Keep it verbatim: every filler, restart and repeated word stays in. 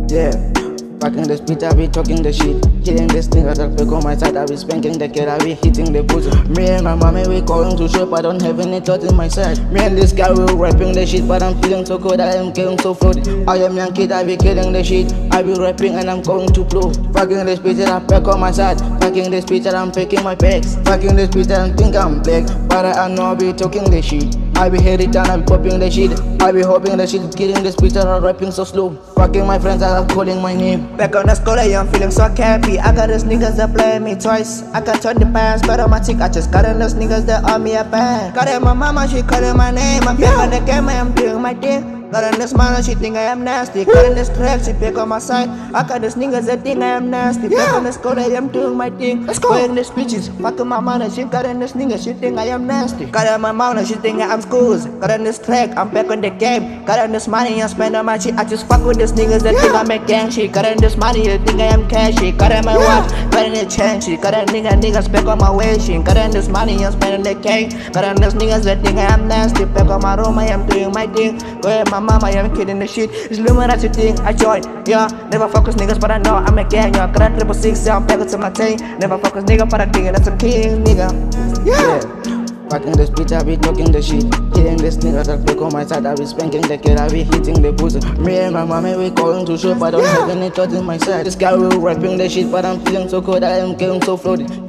Yeah, fucking this bitch, I be talking the shit. Killing this nigga that pick on my side, I be spanking the kid, I be hitting the pussy. Me and my mommy, we going to shop, I don't have any thoughts in my side. Me and this guy, we rapping the shit, but I'm feeling so good, I am getting so floaty. I am young kid, I be killing the shit. I be rapping and I'm going to blow. Fucking this bitch, that I back on my side. Fucking this bitch, that I'm picking my bags. Fucking this bitch, that I think I'm black, but I know I be talking the shit. I be head it down, I be popping the shit. I be hoping the shit, killing this bitch, that I'm rapping so slow. Fucking my friends, I am calling my name. Back on the school, I'm feeling so happy. I got those niggas that play me twice. I got twenty pounds, but on my tick, I just got in those niggas that on me a bad. Got in my mama, she calling my name. I'm back on the camera, I'm doing my thing. Got in this man, she think I am nasty. Got in this track, she pick on my side. I got those niggas that think I am nasty. Back on the school, I am doing my thing. Let's go. Going this bitches, fucking my mama, she got in this nigga, she think I am nasty. Got in my mama, she think I am schools. Got in this track, I'm back on the game. Got in this money, I spend on my shit. I just fuck with these niggas that think I make gang shit. Got in this money, they think I am cashy. Got in my watch, got in the chain shit. Got in nigga, niggas back on my way shit. Got in this money, I'm spending the cake. Got in these niggas that think I am nasty. Back on my room, I am doing my thing. Go ahead, my mama, I am kidding the shit. It's Illuminati thing, I join, yeah. Never focus niggas, but I know I'm a gang, yeah. Got a triple six, yeah, I'm back to my team. Never focus nigga, but I think that's some king, nigga. Yeah. Yeah. Fucking this bitch, I be talking the shit. Killing this nigga that pick on my side, I be spanking the kid, I be hitting the pussy. Me and my mommy, we going to shop, I don't have any thoughts in my side. This guy, we rapping the shit, but I'm feeling so good, I am getting so floaty.